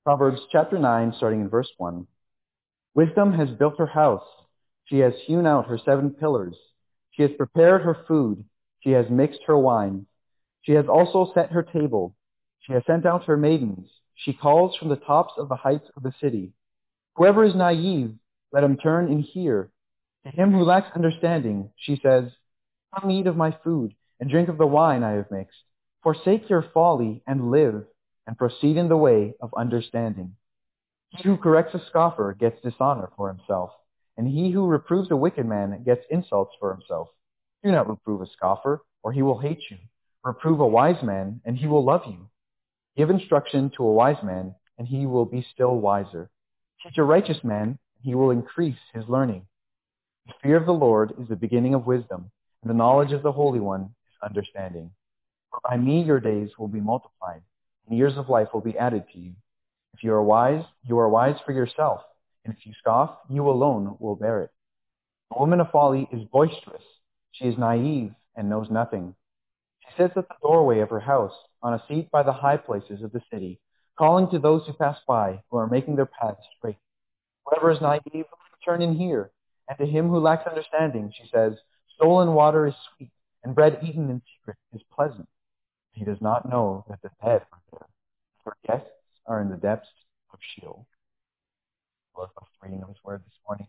Proverbs chapter 9, starting in verse 1. Wisdom has built her house. She has hewn out her 7 pillars. She has prepared her food. She has mixed her wine. She has also set her table. She has sent out her maidens. She calls from the tops of the heights of the city. Whoever is naive, let him turn and hear. To him who lacks understanding, she says, come eat of my food and drink of the wine I have mixed. Forsake your folly and live, and proceed in the way of understanding. He who corrects a scoffer gets dishonor for himself, and he who reproves a wicked man gets insults for himself. Do not reprove a scoffer, or he will hate you. Reprove a wise man, and he will love you. Give instruction to a wise man, and he will be still wiser. Teach a righteous man, and he will increase his learning. The fear of the Lord is the beginning of wisdom, and the knowledge of the Holy One is understanding. For by me your days will be multiplied, and years of life will be added to you. If you are wise for yourself, and if you scoff, you alone will bear it. A woman of folly is boisterous. She is naive and knows nothing. She sits at the doorway of her house, on a seat by the high places of the city, calling to those who pass by, who are making their paths straight. Whoever is naive, let him turn in here. And to him who lacks understanding, she says, stolen water is sweet, and bread eaten in secret is pleasant. He does not know that the dead are there. Her guests are in the depths of Sheol. Lord, bless the reading of his word this morning.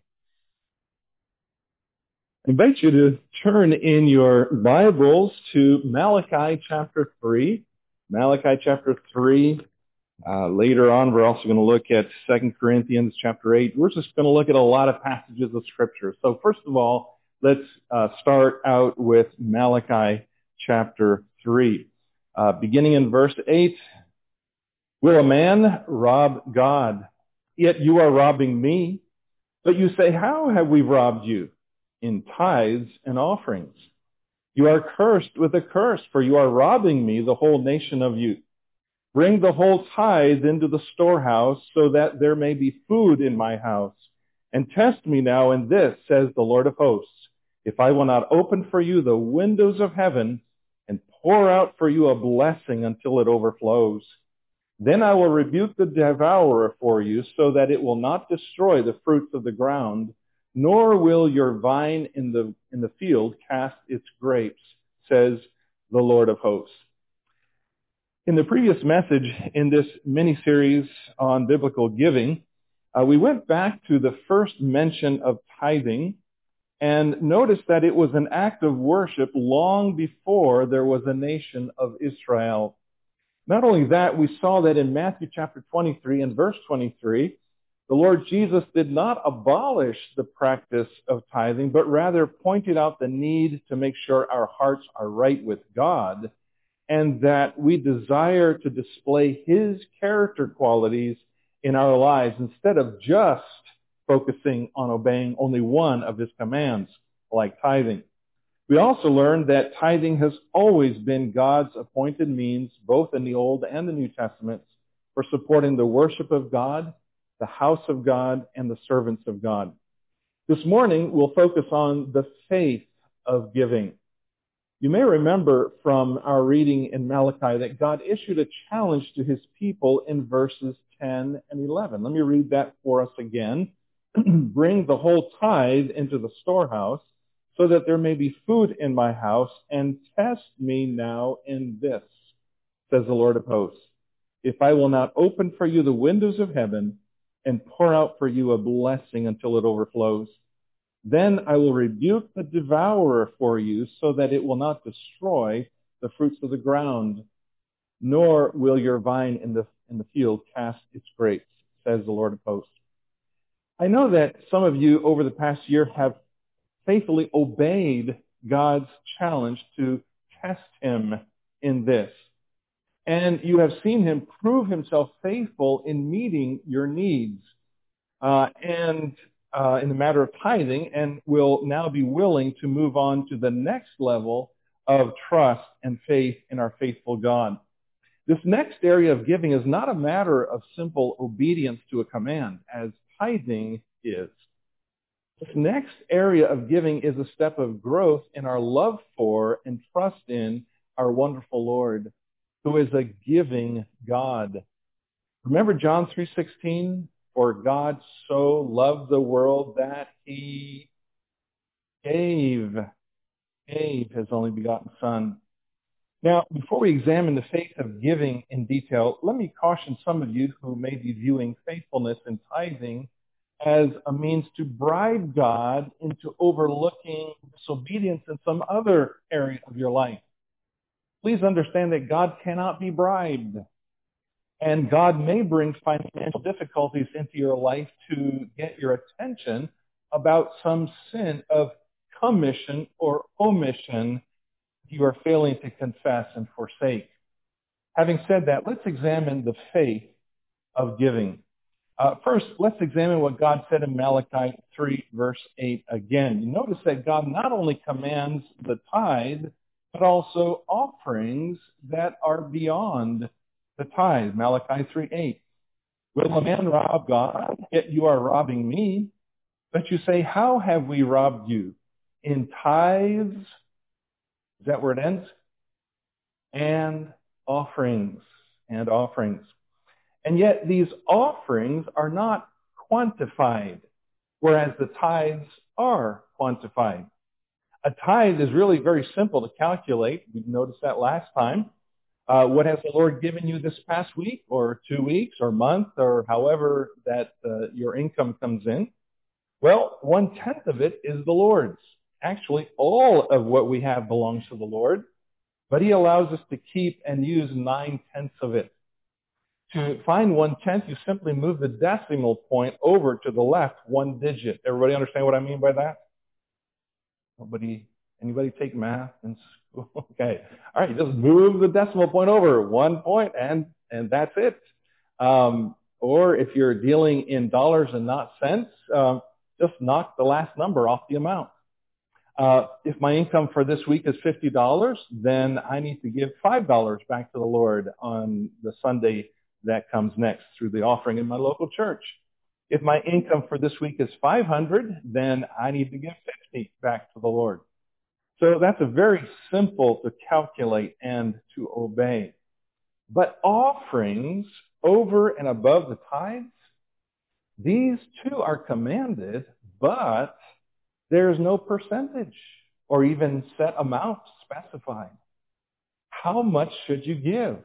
I invite you to turn in your Bibles to Malachi chapter 3. Malachi chapter 3. Later on, we're also going to look at 2 Corinthians chapter 8. We're just going to look at a lot of passages of Scripture. So first of all, let's start out with Malachi chapter 3. Beginning in verse 8, will a man rob God? Yet you are robbing me. But you say, how have we robbed you? In tithes and offerings. You are cursed with a curse, for you are robbing me, the whole nation of you. Bring the whole tithe into the storehouse, so that there may be food in my house. And test me now in this, says the Lord of hosts, if I will not open for you the windows of heaven and pour out for you a blessing until it overflows. Then I will rebuke the devourer for you, so that it will not destroy the fruits of the ground, nor will your vine in the field cast its grapes, says the Lord of hosts. In the previous message in this mini-series on biblical giving, we went back to the first mention of tithing and noticed that it was an act of worship long before there was a nation of Israel. Not only that, we saw that in Matthew chapter 23 and verse 23, the Lord Jesus did not abolish the practice of tithing, but rather pointed out the need to make sure our hearts are right with God and that we desire to display His character qualities in our lives instead of just focusing on obeying only one of His commands, like tithing. We also learned that tithing has always been God's appointed means, both in the Old and the New Testaments, for supporting the worship of God, the house of God, and the servants of God. This morning, we'll focus on the faith of giving. You may remember from our reading in Malachi that God issued a challenge to His people in verses 10 and 11. Let me read that for us again. Bring the whole tithe into the storehouse, so that there may be food in my house, and test me now in this, says the Lord of hosts, if I will not open for you the windows of heaven and pour out for you a blessing until it overflows. Then I will rebuke the devourer for you, so that it will not destroy the fruits of the ground, nor will your vine in the field cast its grapes, says the Lord of hosts. I know that some of you over the past year have faithfully obeyed God's challenge to test Him in this. And you have seen Him prove Himself faithful in meeting your needs and in the matter of tithing, and will now be willing to move on to the next level of trust and faith in our faithful God. This next area of giving is not a matter of simple obedience to a command, as tithing is. This next area of giving is a step of growth in our love for and trust in our wonderful Lord, who is a giving God. Remember John 3:16? For God so loved the world that he gave his only begotten Son. Now, before we examine the faith of giving in detail, let me caution some of you who may be viewing faithfulness and tithing as a means to bribe God into overlooking disobedience in some other area of your life. Please understand that God cannot be bribed. And God may bring financial difficulties into your life to get your attention about some sin of commission or omission you are failing to confess and forsake. Having said that, let's examine the faith of giving. First, let's examine what God said in Malachi 3, verse 8 again. You notice that God not only commands the tithe, but also offerings that are beyond the tithe. Malachi 3:8. Will a man rob God? Yet you are robbing me. But you say, how have we robbed you? In tithes, is that where it ends? And offerings. And offerings. And yet these offerings are not quantified, whereas the tithes are quantified. A tithe is really very simple to calculate. We noticed that last time. What has the Lord given you this past week or 2 weeks or month or however that your income comes in? Well, 1/10 of it is the Lord's. Actually, all of what we have belongs to the Lord, but he allows us to keep and use 9/10 of it. To find 1/10, you simply move the decimal point over to the left 1 digit. Everybody understand what I mean by that? Anybody take math in school? Okay. All right, just move the decimal point over 1 point and that's it. Or if you're dealing in dollars and not cents, just knock the last number off the amount. If my income for this week is $50, then I need to give $5 back to the Lord on the Sunday that comes next through the offering in my local church. If my income for this week is $500, then I need to give $50 back to the Lord. So that's a very simple to calculate and to obey. But offerings over and above the tithes, these too are commanded, but there's no percentage or even set amount specified. How much should you give?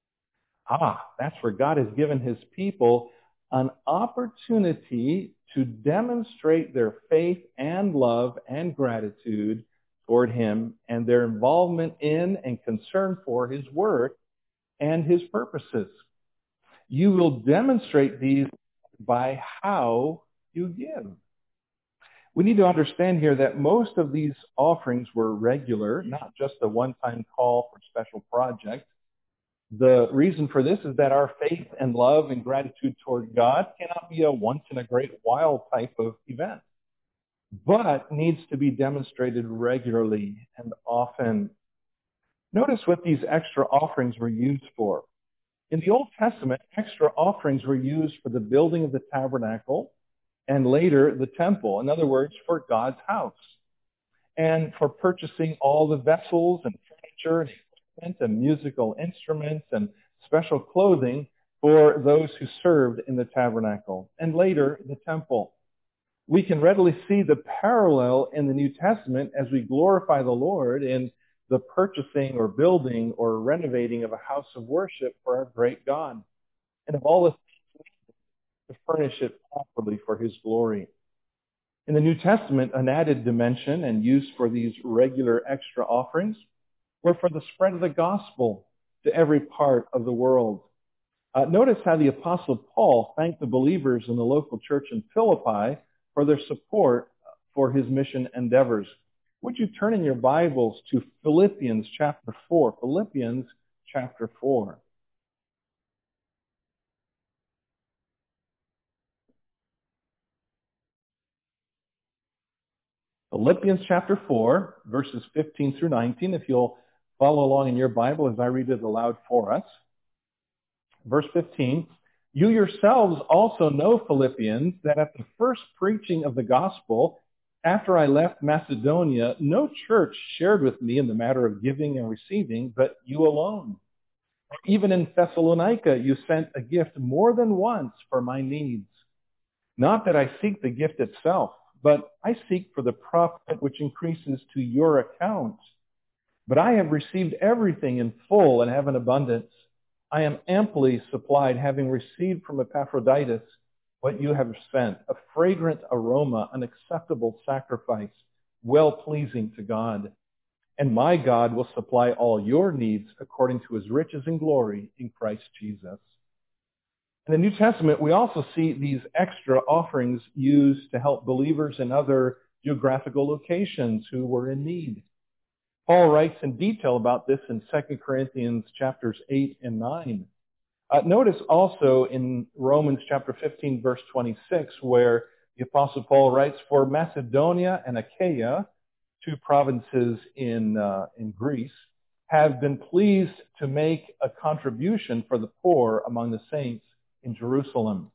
That's where God has given his people an opportunity to demonstrate their faith and love and gratitude toward him and their involvement in and concern for his work and his purposes. You will demonstrate these by how you give. We need to understand here that most of these offerings were regular, not just a one-time call for special projects. The reason for this is that our faith and love and gratitude toward God cannot be a once-in-a-great-while type of event, but needs to be demonstrated regularly and often. Notice what these extra offerings were used for. In the Old Testament, extra offerings were used for the building of the tabernacle and later the temple. In other words, for God's house. And for purchasing all the vessels and furniture and equipment and musical instruments and special clothing for those who served in the tabernacle. And later, the temple. We can readily see the parallel in the New Testament as we glorify the Lord in the purchasing or building or renovating of a house of worship for our great God, and of all the things to furnish it properly for his glory. In the New Testament, an added dimension and use for these regular extra offerings were for the spread of the gospel to every part of the world. Notice how the Apostle Paul thanked the believers in the local church in Philippi for their support for his mission endeavors. Would you turn in your Bibles to Philippians chapter 4? Philippians chapter 4. Philippians chapter 4, verses 15 through 19, if you'll follow along in your Bible as I read it aloud for us. Verse 15, you yourselves also know, Philippians, that at the first preaching of the gospel, after I left Macedonia, no church shared with me in the matter of giving and receiving, but you alone. Even in Thessalonica, you sent a gift more than once for my needs. Not that I seek the gift itself, but I seek for the profit which increases to your account. But I have received everything in full and have an abundance. I am amply supplied, having received from Epaphroditus what you have sent, a fragrant aroma, an acceptable sacrifice, well-pleasing to God. And my God will supply all your needs according to his riches and glory in Christ Jesus. In the New Testament, we also see these extra offerings used to help believers in other geographical locations who were in need. Paul writes in detail about this in 2 Corinthians chapters 8 and 9. Notice also in Romans chapter 15, verse 26, where the Apostle Paul writes, for Macedonia and Achaia, two provinces in Greece, have been pleased to make a contribution for the poor among the saints in Jerusalem.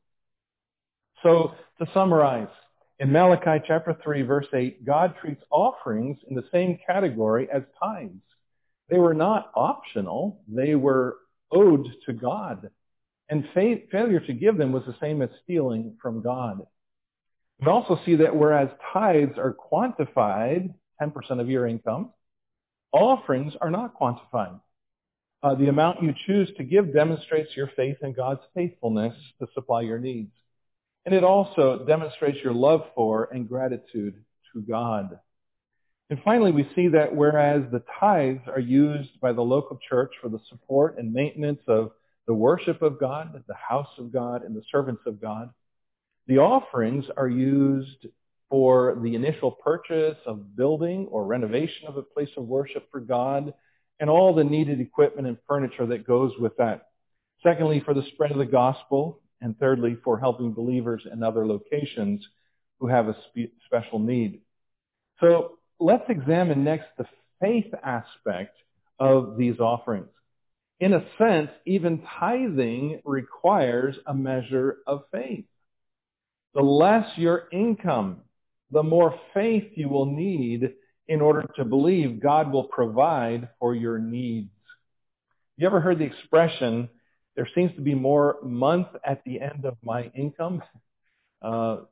So to summarize, in Malachi chapter 3, verse 8, God treats offerings in the same category as tithes. They were not optional. They were owed to God. And failure to give them was the same as stealing from God. We also see that whereas tithes are quantified, 10% of your income, offerings are not quantified. The amount you choose to give demonstrates your faith in God's faithfulness to supply your needs. And it also demonstrates your love for and gratitude to God. And finally, we see that whereas the tithes are used by the local church for the support and maintenance of the worship of God, the house of God, and the servants of God, the offerings are used for the initial purchase of building or renovation of a place of worship for God and all the needed equipment and furniture that goes with that. Secondly, for the spread of the gospel. And thirdly, for helping believers in other locations who have a special need. So let's examine next the faith aspect of these offerings. In a sense, even tithing requires a measure of faith. The less your income, the more faith you will need in order to believe God will provide for your needs. You ever heard the expression, there seems to be more month at the end of my income? That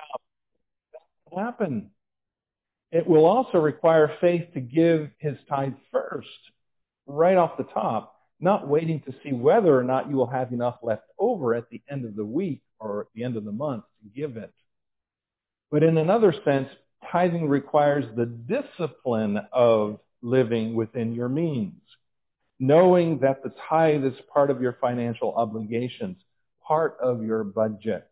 will happen. It will also require faith to give his tithe first, right off the top, not waiting to see whether or not you will have enough left over at the end of the week or at the end of the month to give it. But in another sense, tithing requires the discipline of living within your means, knowing that the tithe is part of your financial obligations, part of your budget.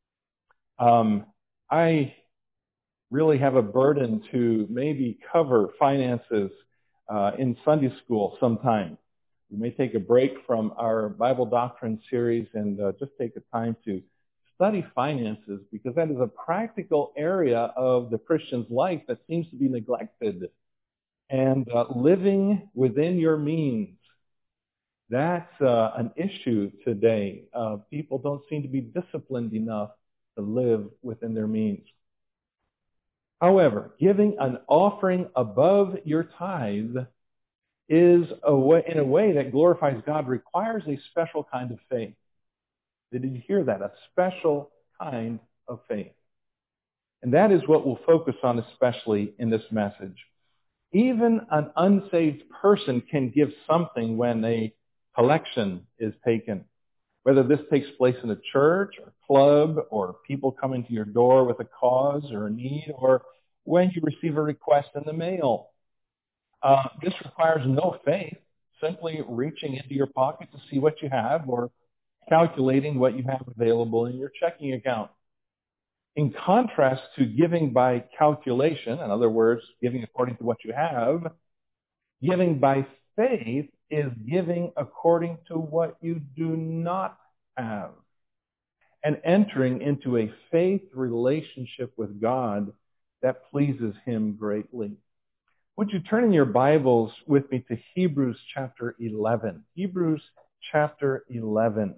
I really have a burden to maybe cover finances in Sunday school sometime. We may take a break from our Bible doctrine series and just take the time to study finances, because that is a practical area of the Christian's life that seems to be neglected. And living within your means, that's an issue today. People don't seem to be disciplined enough to live within their means. However, giving an offering above your tithe is in a way that glorifies God requires a special kind of faith. Did you hear that? A special kind of faith. And that is what we'll focus on especially in this message. Even an unsaved person can give something when a collection is taken. Whether this takes place in a church or club or people coming to your door with a cause or a need, or when you receive a request in the mail. This requires no faith, simply reaching into your pocket to see what you have or calculating what you have available in your checking account. In contrast to giving by calculation, in other words, giving according to what you have, giving by faith is giving according to what you do not have, and entering into a faith relationship with God that pleases him greatly. Would you turn in your Bibles with me to Hebrews chapter 11? Hebrews chapter 11.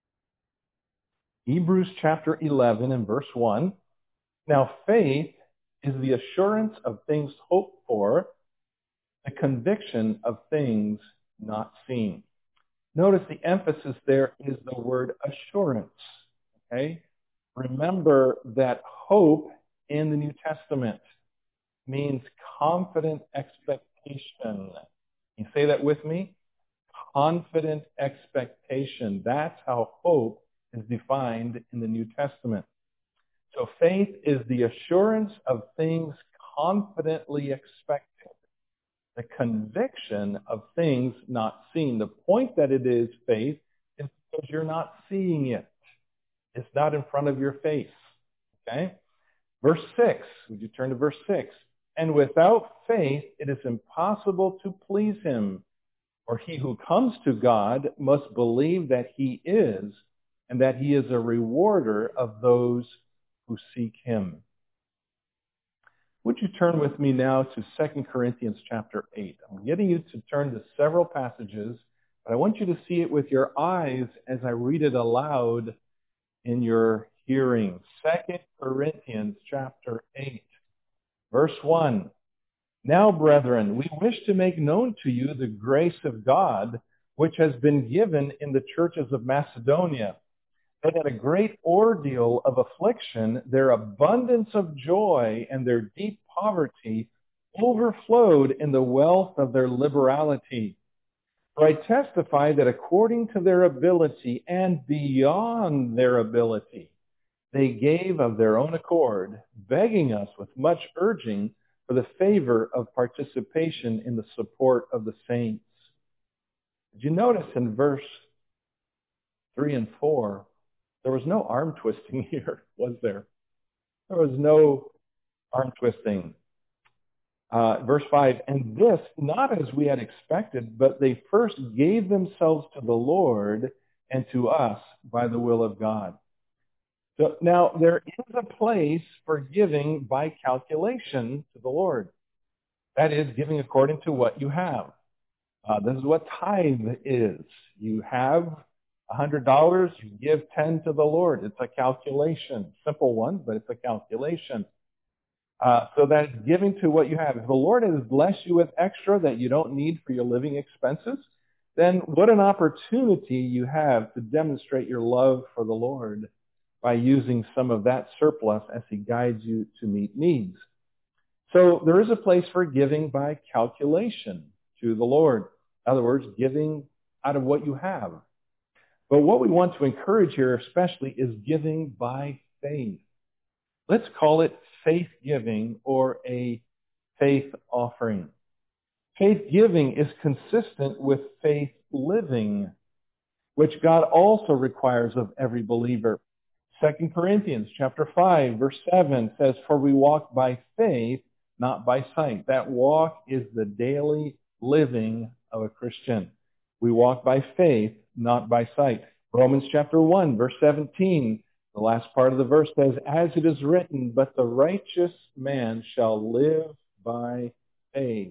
Hebrews chapter 11 and verse 1. Now faith is the assurance of things hoped for, the conviction of things not seen. Notice the emphasis there is the word assurance. Okay? Remember that hope in the New Testament means confident expectation. You say that with me? Confident expectation. That's how hope is defined in the New Testament. So faith is the assurance of things confidently expected, the conviction of things not seen. The point that it is faith is because you're not seeing it. It's not in front of your face. Okay? Verse 6. Would you turn to verse 6? And without faith, it is impossible to please him. For he who comes to God must believe that he is, and that he is a rewarder of those who seek him. Would you turn with me now to 2 Corinthians chapter 8? I'm getting you to turn to several passages, but I want you to see it with your eyes as I read it aloud in your hearing. 2 Corinthians chapter 8, verse 1. Now, brethren, we wish to make known to you the grace of God, which has been given in the churches of Macedonia, that at a great ordeal of affliction, their abundance of joy and their deep poverty overflowed in the wealth of their liberality. For I testify that according to their ability and beyond their ability, they gave of their own accord, begging us with much urging for the favor of participation in the support of the saints. Did you notice in verse 3 and 4, there was no arm twisting here, was there? There was no arm twisting. Verse 5, and this not as we had expected, but they first gave themselves to the Lord and to us by the will of God. So now there is a place for giving by calculation to the Lord. That is, giving according to what you have. This is what tithe is. You have $100, you give 10 to the Lord. It's a calculation. Simple one, but it's a calculation. So that's giving to what you have. If the Lord has blessed you with extra that you don't need for your living expenses, then what an opportunity you have to demonstrate your love for the Lord by using some of that surplus as he guides you to meet needs. So there is a place for giving by calculation to the Lord. In other words, giving out of what you have. But what we want to encourage here especially is giving by faith. Let's call it faith giving or a faith offering. Faith giving is consistent with faith living, which God also requires of every believer. 2 Corinthians chapter 5, verse 7 says, for we walk by faith, not by sight. That walk is the daily living of a Christian. We walk by faith, not by sight. Romans chapter 1, verse 17, the last part of the verse says, as it is written, but the righteous man shall live by faith.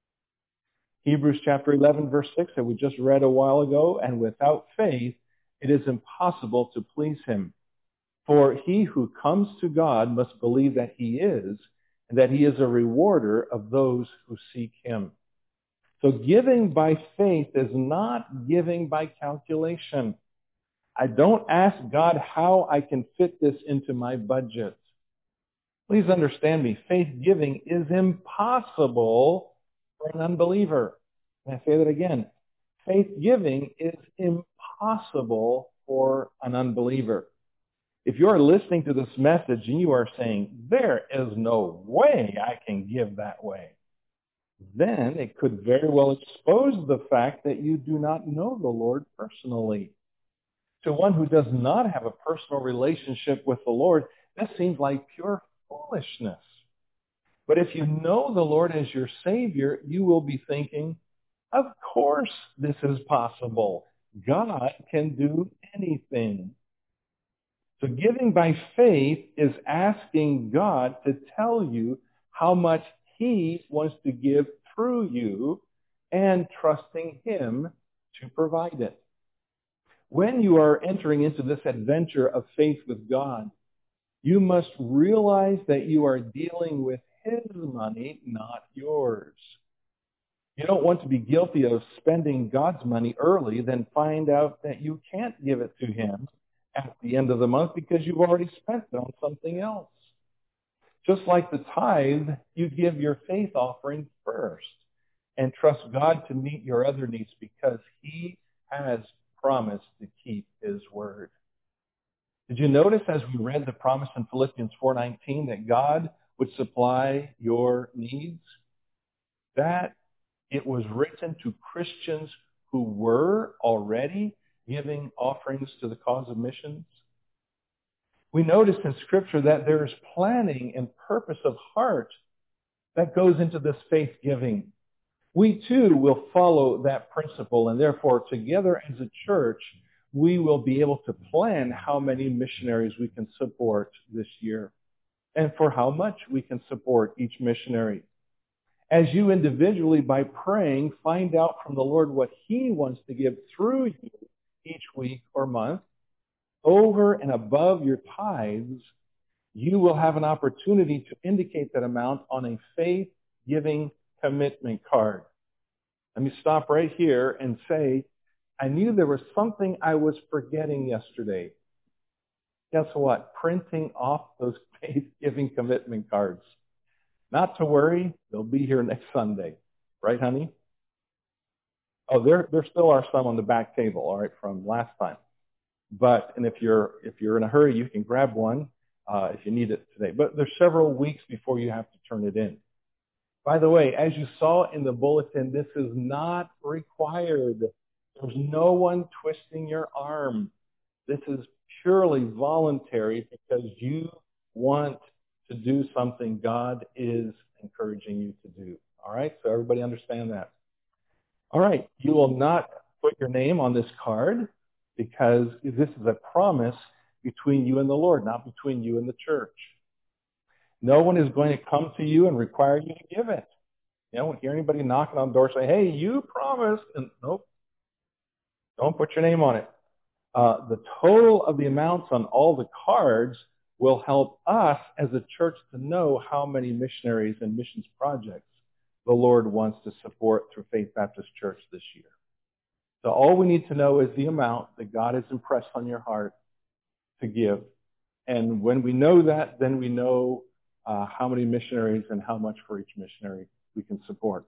Hebrews chapter 11, verse 6 that we just read a while ago, and without faith it is impossible to please him. For he who comes to God must believe that he is, and that he is a rewarder of those who seek him. So giving by faith is not giving by calculation. I don't ask God how I can fit this into my budget. Please understand me. Faith giving is impossible for an unbeliever. Can I say that again? Faith giving is impossible for an unbeliever. If you are listening to this message and you are saying, there is no way I can give that way, then it could very well expose the fact that you do not know the Lord personally. To one who does not have a personal relationship with the Lord, this seems like pure foolishness. But if you know the Lord as your Savior, you will be thinking, of course this is possible. God can do anything. So giving by faith is asking God to tell you how much he wants to give through you and trusting him to provide it. When you are entering into this adventure of faith with God, You must realize that you are dealing with his money, not yours. You don't want to be guilty of spending God's money early, then find out that you can't give it to him at the end of the month because you've already spent it on something else. Just like the tithe, you give your faith offering first and trust God to meet your other needs because he has promised to keep his word. Did you notice as we read the promise in Philippians 4:19 that God would supply your needs? That it was written to Christians who were already giving offerings to the cause of missions. We notice in Scripture that there is planning and purpose of heart that goes into this faith giving. We too will follow that principle, and therefore together as a church, we will be able to plan how many missionaries we can support this year and for how much we can support each missionary. As you individually, by praying, find out from the Lord what he wants to give through you each week or month, over and above your tithes, you will have an opportunity to indicate that amount on a faith-giving commitment card. Let me stop right here and say, I knew there was something I was forgetting yesterday. Guess what? Printing off those faith-giving commitment cards. Not to worry, they'll be here next Sunday. Right, honey? Oh, there still are some on the back table, all right, from last time. And if you're in a hurry, you can grab one if you need it today. But there's several weeks before you have to turn it in. By the way, as you saw in the bulletin, this is not required. There's no one twisting your arm. This is purely voluntary because you want to do something God is encouraging you to do. All right? So everybody understand that. All right. You will not put your name on this card because this is a promise between you and the Lord, not between you and the church. No one is going to come to you and require you to give it. You don't hear anybody knocking on the door saying, hey, you promised. And nope. Don't put your name on it. The total of the amounts on all the cards will help us as a church to know how many missionaries and missions projects the Lord wants to support through Faith Baptist Church this year. So all we need to know is the amount that God has impressed on your heart to give. And when we know that, then we know how many missionaries and how much for each missionary we can support.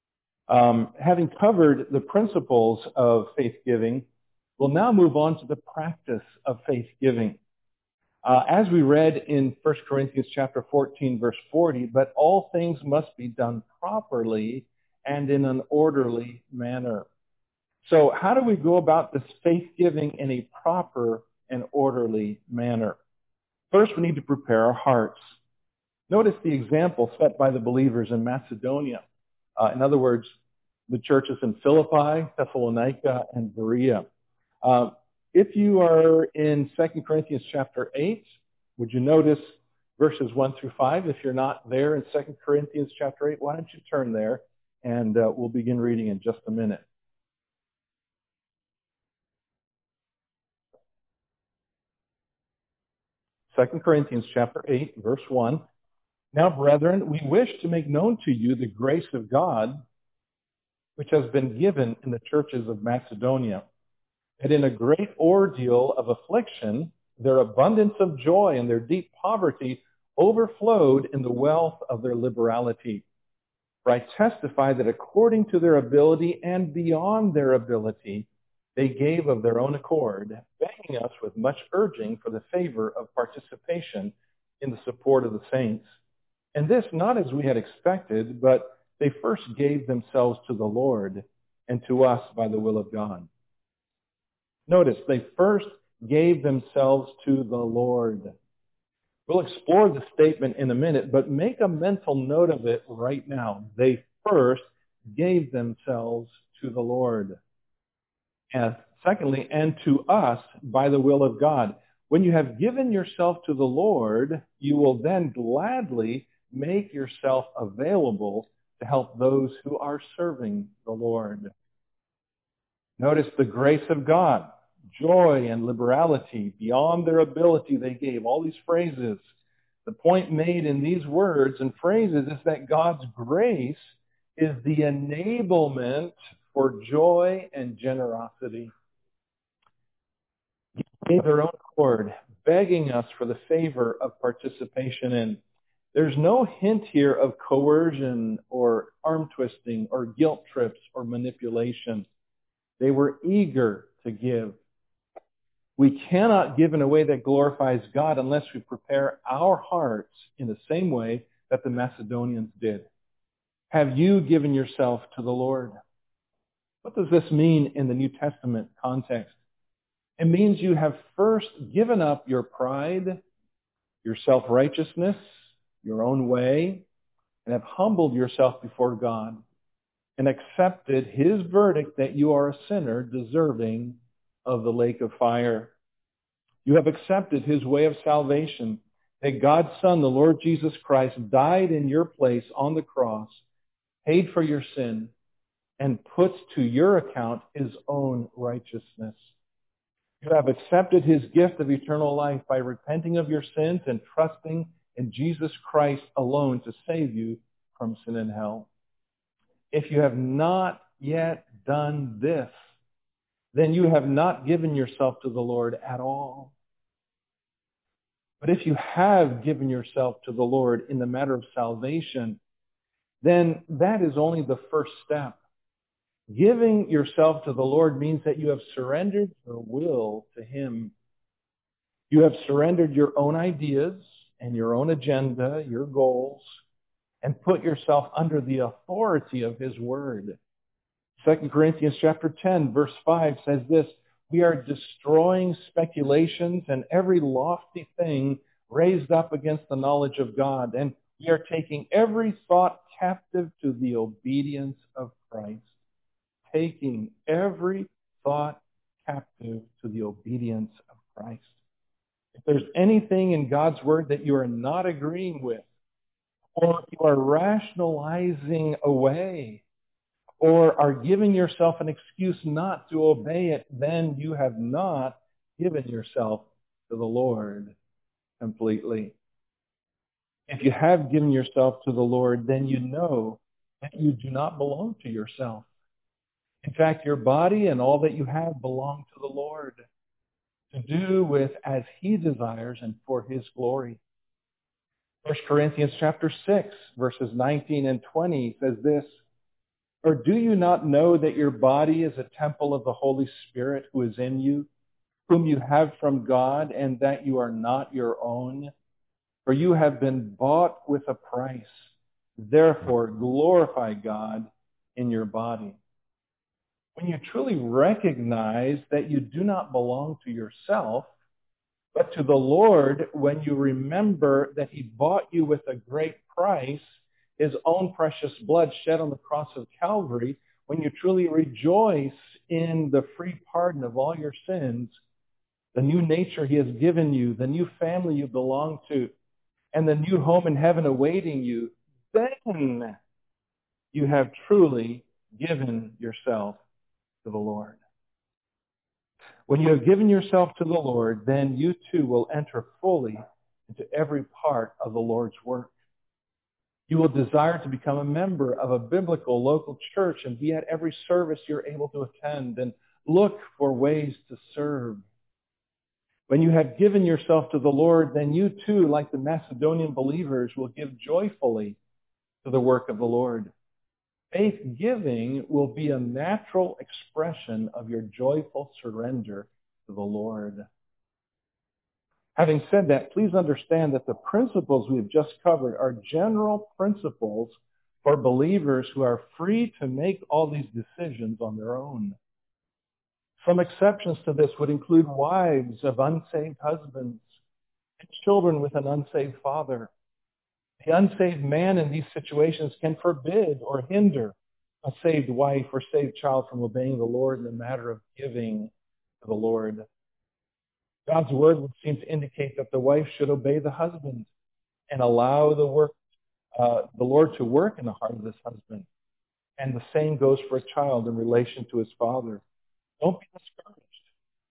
Having covered the principles of faith giving, we'll now move on to the practice of faith giving. As we read in 1 Corinthians chapter 14, verse 40, but all things must be done properly and in an orderly manner. So how do we go about this faith giving in a proper and orderly manner? First, we need to prepare our hearts. Notice the example set by the believers in Macedonia. In other words, the churches in Philippi, Thessalonica, and Berea. If you are in 2 Corinthians chapter 8, would you notice verses 1 through 5? If you're not there in 2 Corinthians chapter 8, why don't you turn there and we'll begin reading in just a minute. 2 Corinthians chapter 8, verse 1. Now, brethren, we wish to make known to you the grace of God, which has been given in the churches of Macedonia, that in a great ordeal of affliction, their abundance of joy and their deep poverty overflowed in the wealth of their liberality. For I testify that according to their ability and beyond their ability, they gave of their own accord, begging us with much urging for the favor of participation in the support of the saints. And this not as we had expected, but they first gave themselves to the Lord and to us by the will of God. Notice, they first gave themselves to the Lord. We'll explore the statement in a minute, but make a mental note of it right now. They first gave themselves to the Lord. And secondly, and to us by the will of God. When you have given yourself to the Lord, you will then gladly make yourself available to help those who are serving the Lord. Notice the grace of God, joy and liberality. Beyond their ability, they gave. All these phrases. The point made in these words and phrases is that God's grace is the enablement for joy and generosity. He gave their own accord, begging us for the favor of participation in. There's no hint here of coercion or arm twisting or guilt trips or manipulation. They were eager to give. We cannot give in a way that glorifies God unless we prepare our hearts in the same way that the Macedonians did. Have you given yourself to the Lord? What does this mean in the New Testament context? It means you have first given up your pride, your self-righteousness, your own way, and have humbled yourself before God and accepted His verdict that you are a sinner deserving of the lake of fire. You have accepted His way of salvation, that God's Son, the Lord Jesus Christ, died in your place on the cross, paid for your sin, and puts to your account His own righteousness. You have accepted His gift of eternal life by repenting of your sins and trusting in Jesus Christ alone to save you from sin and hell. If you have not yet done this, then you have not given yourself to the Lord at all. But if you have given yourself to the Lord in the matter of salvation, then that is only the first step. Giving yourself to the Lord means that you have surrendered your will to Him. You have surrendered your own ideas and your own agenda, your goals, and put yourself under the authority of His Word. 2 Corinthians chapter 10, verse 5 says this, we are destroying speculations and every lofty thing raised up against the knowledge of God, and we are taking every thought captive to the obedience of Christ. Taking every thought captive to the obedience of Christ. If there's anything in God's Word that you are not agreeing with, or you are rationalizing away, or are giving yourself an excuse not to obey it, then you have not given yourself to the Lord completely. If you have given yourself to the Lord, then you know that you do not belong to yourself. In fact, your body and all that you have belong to the Lord, to do with as He desires and for His glory. 1 Corinthians chapter 6, verses 19 and 20 says this, or do you not know that your body is a temple of the Holy Spirit who is in you, whom you have from God, and that you are not your own? For you have been bought with a price. Therefore, glorify God in your body. When you truly recognize that you do not belong to yourself, but to the Lord, when you remember that He bought you with a great price, His own precious blood shed on the cross of Calvary, when you truly rejoice in the free pardon of all your sins, the new nature He has given you, the new family you belong to, and the new home in heaven awaiting you, then you have truly given yourself to the Lord. When you have given yourself to the Lord, then you too will enter fully into every part of the Lord's work. You will desire to become a member of a biblical local church and be at every service you're able to attend and look for ways to serve. When you have given yourself to the Lord, then you too, like the Macedonian believers, will give joyfully to the work of the Lord. Faith giving will be a natural expression of your joyful surrender to the Lord. Having said that, please understand that the principles we've just covered are general principles for believers who are free to make all these decisions on their own. Some exceptions to this would include wives of unsaved husbands and children with an unsaved father. The unsaved man in these situations can forbid or hinder a saved wife or saved child from obeying the Lord in the matter of giving to the Lord. God's word would seem to indicate that the wife should obey the husband and allow the Lord to work in the heart of this husband. And the same goes for a child in relation to his father. Don't be discouraged.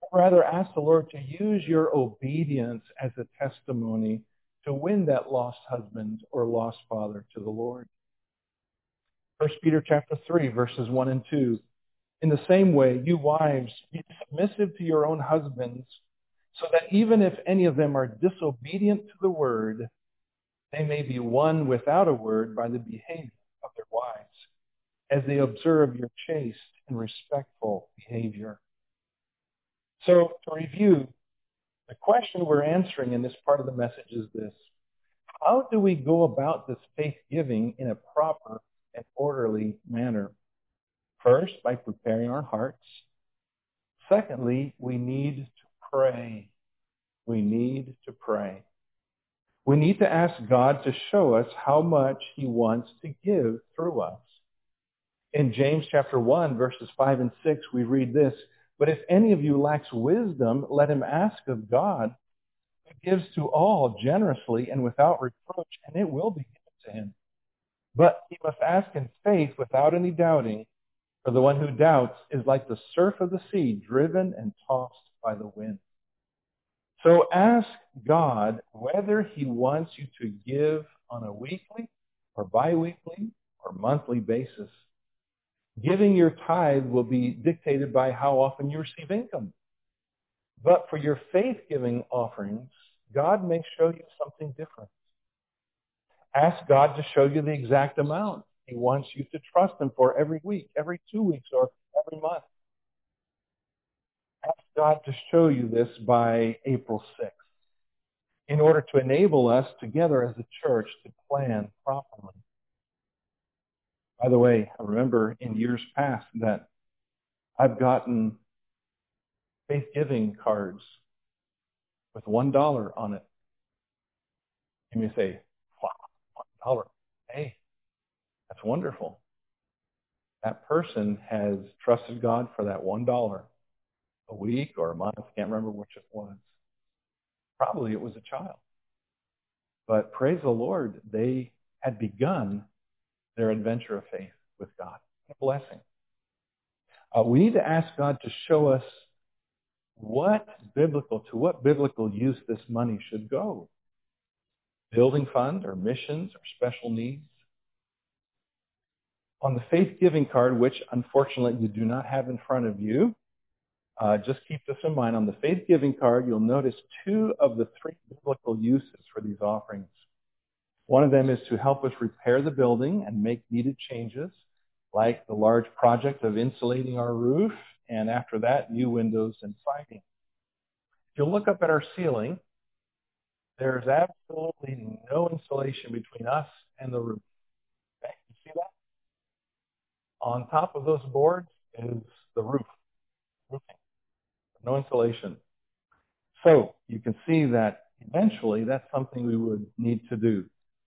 Rather, ask the Lord to use your obedience as a testimony to win that lost husband or lost father to the Lord. 1 Peter chapter 3, verses 1 and 2. In the same way, you wives, be submissive to your own husbands, so that even if any of them are disobedient to the word, they may be won without a word by the behavior of their wives, as they observe your chaste and respectful behavior. So, to review, the question we're answering in this part of the message is this: how do we go about this faith giving in a proper and orderly manner? First, by preparing our hearts. Secondly, we need to pray. We need to pray. We need to ask God to show us how much he wants to give through us. In James chapter 1, verses 5 and 6, we read this: "But if any of you lacks wisdom, let him ask of God, who gives to all generously and without reproach, and it will be given to him. But he must ask in faith without any doubting, for the one who doubts is like the surf of the sea, driven and tossed by the wind." So ask God whether he wants you to give on a weekly or biweekly or monthly basis. Giving your tithe will be dictated by how often you receive income. But for your faith-giving offerings, God may show you something different. Ask God to show you the exact amount he wants you to trust him for every week, every 2 weeks, or every month. Ask God to show you this by April 6th in order to enable us together as a church to plan properly. By the way, I remember in years past that I've gotten faith-giving cards with $1 on it. You may say, wow, $1. Hey, that's wonderful. That person has trusted God for that $1 a week or a month. I can't remember which it was. Probably it was a child. But praise the Lord, they had begun their adventure of faith with God. What a blessing. We need to ask God to show us to what biblical use this money should go. Building fund or missions or special needs. On the faith-giving card, which unfortunately you do not have in front of you, just keep this in mind. On the faith-giving card, you'll notice 2 of the 3 biblical uses for these offerings. One of them is to help us repair the building and make needed changes, like the large project of insulating our roof, and after that, new windows and siding. If you look up at our ceiling, there's absolutely no insulation between us and the roof. Okay, you see that? On top of those boards is the roofing. No insulation. So you can see that eventually that's something we would need to do.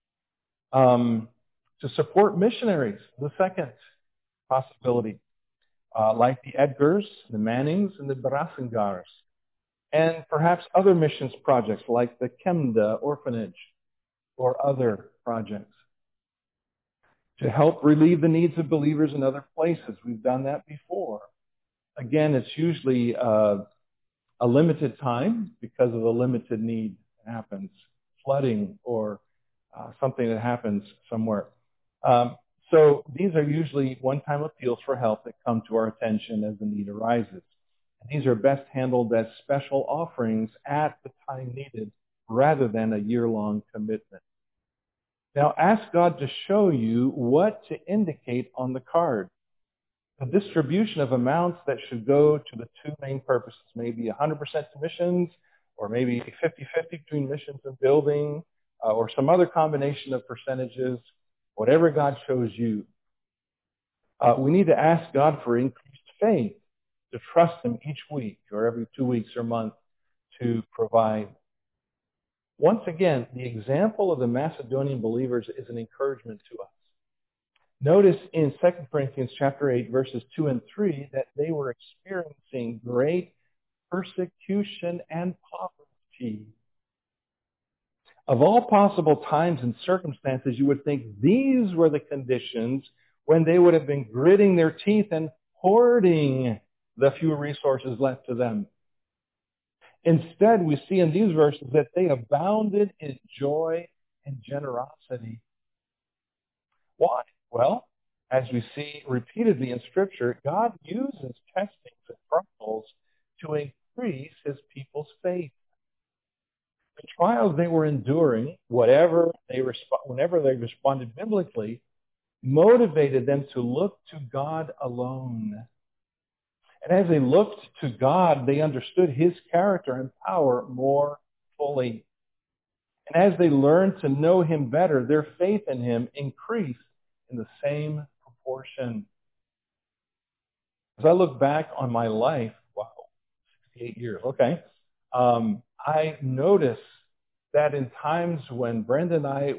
To support missionaries, the second possibility, like the Edgars, the Mannings, and the Barasingars, and perhaps other missions projects like the Kemda orphanage or other projects. To help relieve the needs of believers in other places. We've done that before. Again, it's usually a limited time because of a limited need that happens, flooding or something that happens somewhere. So these are usually one-time appeals for help that come to our attention as the need arises. And these are best handled as special offerings at the time needed rather than a year-long commitment. Now ask God to show you what to indicate on the card. The distribution of amounts that should go to the 2 main purposes, maybe 100% to missions, or maybe 50-50 between missions and building, or some other combination of percentages, whatever God shows you. We need to ask God for increased faith, to trust him each week or every 2 weeks or month to provide. Once again, the example of the Macedonian believers is an encouragement to us. Notice in 2 Corinthians chapter 8, verses 2 and 3, that they were experiencing great persecution and poverty. Of all possible times and circumstances, you would think these were the conditions when they would have been gritting their teeth and hoarding the few resources left to them. Instead, we see in these verses that they abounded in joy and generosity. Why? Well, as we see repeatedly in Scripture, God uses testings and trials to increase his people's faith. The trials they were enduring, whenever they responded biblically, motivated them to look to God alone. And as they looked to God, they understood his character and power more fully. And as they learned to know him better, their faith in him increased in the same proportion. As I look back on my life, wow, 68 years, okay, I notice that in times when Brenda and I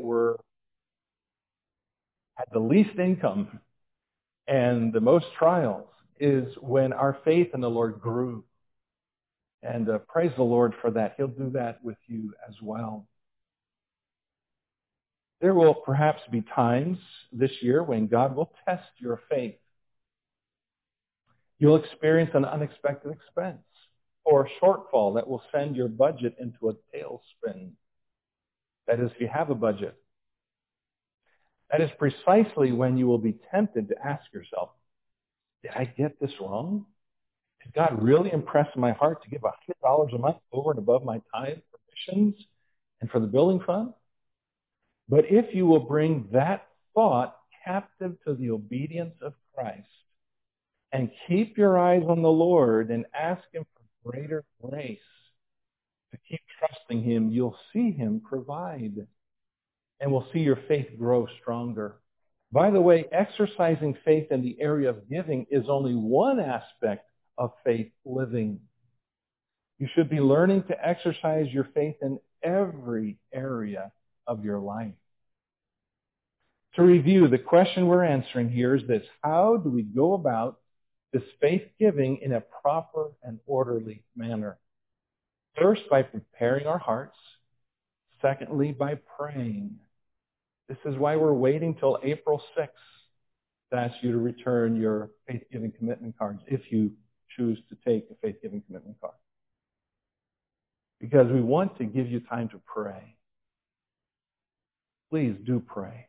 had the least income and the most trials is when our faith in the Lord grew. And praise the Lord for that. He'll do that with you as well. There will perhaps be times this year when God will test your faith. You'll experience an unexpected expense or a shortfall that will send your budget into a tailspin. That is, if you have a budget. That is precisely when you will be tempted to ask yourself, did I get this wrong? Did God really impress my heart to give $100 a month over and above my tithe for missions and for the building fund? But if you will bring that thought captive to the obedience of Christ and keep your eyes on the Lord and ask him for greater grace to keep trusting him, you'll see him provide and will see your faith grow stronger. By the way, exercising faith in the area of giving is only one aspect of faith living. You should be learning to exercise your faith in every area of your life. To review, the question we're answering here is this: how do we go about this faith giving in a proper and orderly manner? First, by preparing our hearts. Secondly, by praying. This is why we're waiting till April 6th to ask you to return your faith-giving commitment cards if you choose to take a faith-giving commitment card. Because we want to give you time to pray. Please do pray.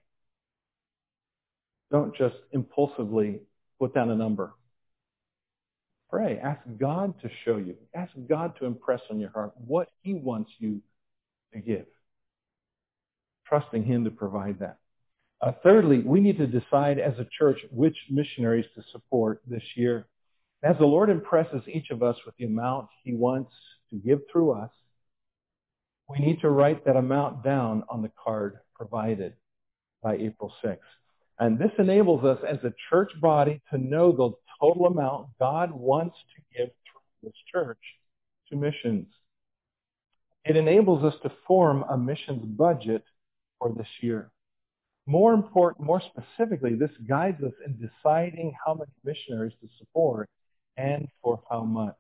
Don't just impulsively put down a number. Pray. Ask God to show you. Ask God to impress on your heart what he wants you to give. Trusting him to provide that. Thirdly, we need to decide as a church which missionaries to support this year. As the Lord impresses each of us with the amount he wants to give through us, we need to write that amount down on the card provided by April 6th. And this enables us as a church body to know the total amount God wants to give through this church to missions. It enables us to form a missions budget for this year. More specifically, this guides us in deciding how many missionaries to support and for how much.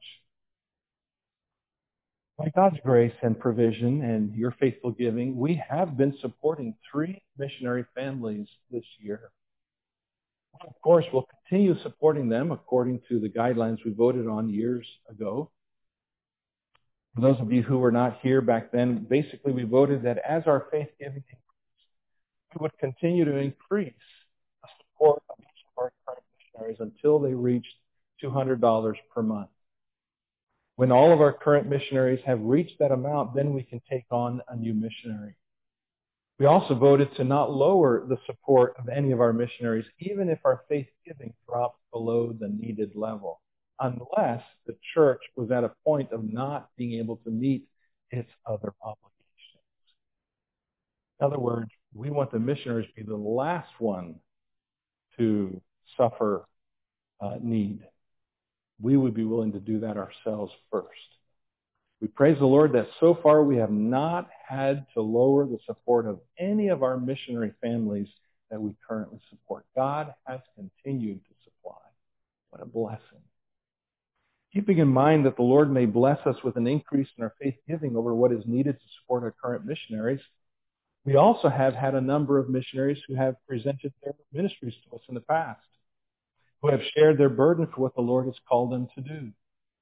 By God's grace and provision and your faithful giving, we have been supporting 3 missionary families this year. Of course, we'll continue supporting them according to the guidelines we voted on years ago. For those of you who were not here back then, basically we voted that as our faith giving increased, we would continue to increase the support of each of our current missionaries until they reached $200 per month. When all of our current missionaries have reached that amount, then we can take on a new missionary. We also voted to not lower the support of any of our missionaries, even if our faith giving dropped below the needed level, unless the church was at a point of not being able to meet its other obligations. In other words, we want the missionaries to be the last one to suffer need. We would be willing to do that ourselves first. We praise the Lord that so far we have not had to lower the support of any of our missionary families that we currently support. God has continued to supply. What a blessing. Keeping in mind that the Lord may bless us with an increase in our faith giving over what is needed to support our current missionaries, we also have had a number of missionaries who have presented their ministries to us in the past, who have shared their burden for what the Lord has called them to do.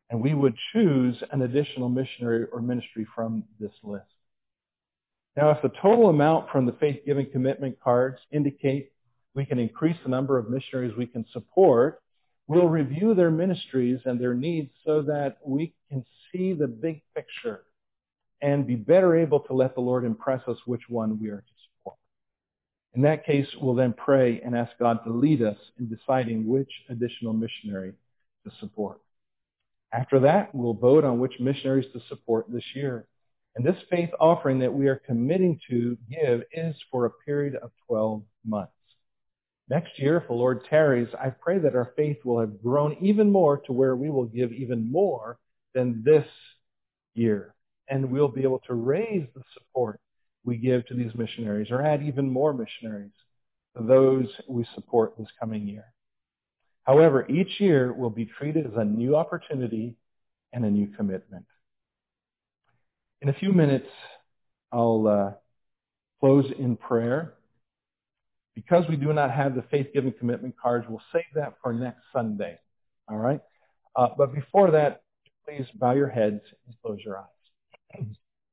and we would choose an additional missionary or ministry from this list. Now, if the total amount from the faith-giving commitment cards indicate we can increase the number of missionaries we can support, we'll review their ministries and their needs so that we can see the big picture and be better able to let the Lord impress us which one we are to support. In that case, we'll then pray and ask God to lead us in deciding which additional missionary to support. After that, we'll vote on which missionaries to support this year. And this faith offering that we are committing to give is for a period of 12 months. Next year, if the Lord tarries, I pray that our faith will have grown even more to where we will give even more than this year. And we'll be able to raise the support we give to these missionaries or add even more missionaries to those we support this coming year. However, each year will be treated as a new opportunity and a new commitment. In a few minutes, I'll close in prayer. Because we do not have the faith-giving commitment cards, we'll save that for next Sunday. All right? But before that, please bow your heads and close your eyes.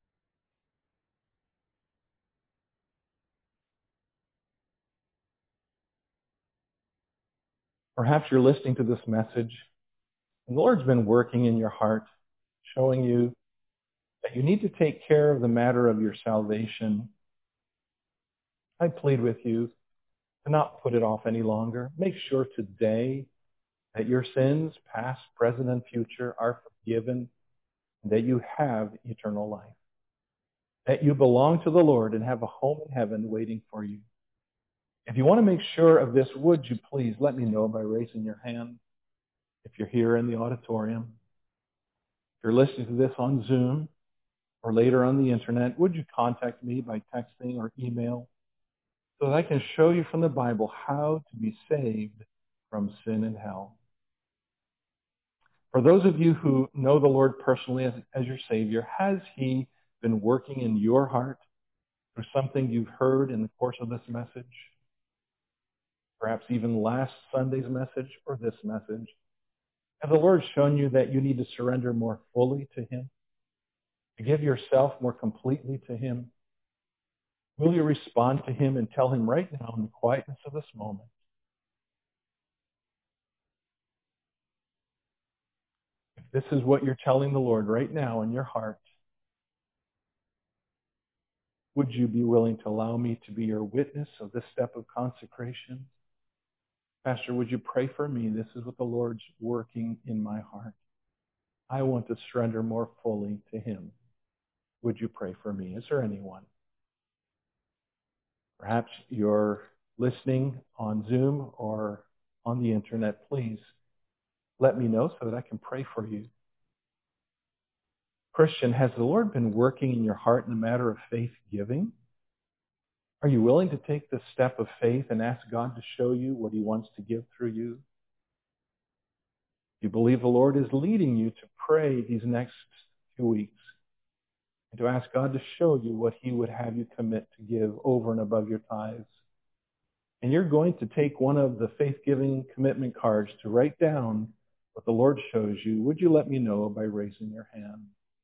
Perhaps you're listening to this message, and the Lord's been working in your heart, showing you that you need to take care of the matter of your salvation. I plead with you to not put it off any longer. Make sure today that your sins, past, present, and future, are forgiven, and that you have eternal life. That you belong to the Lord and have a home in heaven waiting for you. If you want to make sure of this, would you please let me know by raising your hand if you're here in the auditorium. If you're listening to this on Zoom or later on the internet, would you contact me by texting or email so that I can show you from the Bible how to be saved from sin and hell? For those of you who know the Lord personally as your Savior, has He been working in your heart through something you've heard in the course of this message? Perhaps even last Sunday's message or this message. Has the Lord shown you that you need to surrender more fully to Him? To give yourself more completely to Him? Will you respond to Him and tell Him right now in the quietness of this moment? If this is what you're telling the Lord right now in your heart, would you be willing to allow me to be your witness of this step of consecration? Pastor, would you pray for me? This is what the Lord's working in my heart. I want to surrender more fully to Him. Would you pray for me? Is there anyone? Perhaps you're listening on Zoom or on the internet. Please let me know so that I can pray for you. Christian, has the Lord been working in your heart in the matter of faith giving? Are you willing to take the step of faith and ask God to show you what He wants to give through you? Do you believe the Lord is leading you to pray these next few weeks and to ask God to show you what He would have you commit to give over and above your tithes? And you're going to take one of the faith-giving commitment cards to write down what the Lord shows you. Would you let me know by raising your hand?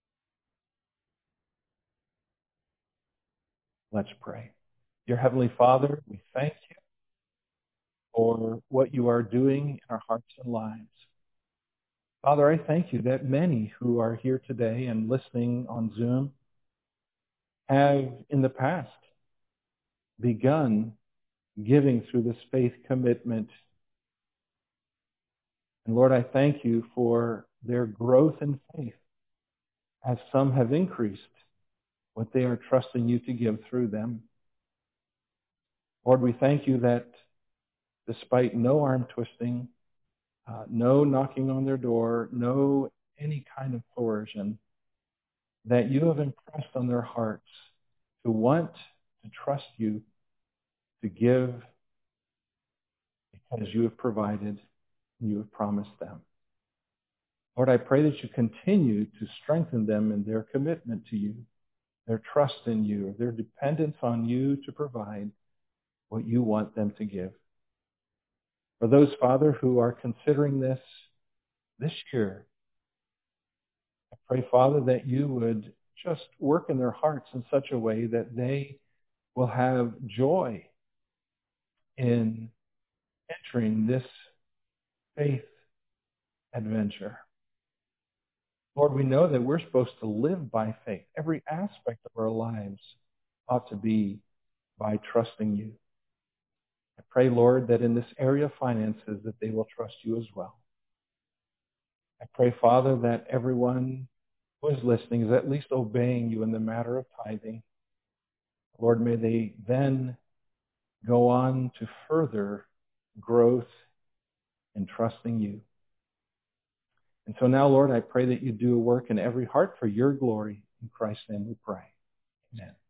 Let's pray. Dear Heavenly Father, we thank you for what you are doing in our hearts and lives. Father, I thank you that many who are here today and listening on Zoom have in the past begun giving through this faith commitment. And Lord, I thank you for their growth in faith as some have increased what they are trusting you to give through them. Lord, we thank you that despite no arm twisting, no knocking on their door, no any kind of coercion, that you have impressed on their hearts to want to trust you to give because you have provided and you have promised them. Lord, I pray that you continue to strengthen them in their commitment to you, their trust in you, their dependence on you to provide what you want them to give. For those, Father, who are considering this year, Pray, Father, that you would just work in their hearts in such a way that they will have joy in entering this faith adventure. Lord, we know that we're supposed to live by faith. Every aspect of our lives ought to be by trusting you. I pray, Lord, that in this area of finances that they will trust you as well. I pray, Father, that everyone who is listening is at least obeying you in the matter of tithing. Lord, may they then go on to further growth in trusting you. And so now, Lord, I pray that you do a work in every heart for your glory. In Christ's name we pray. Amen.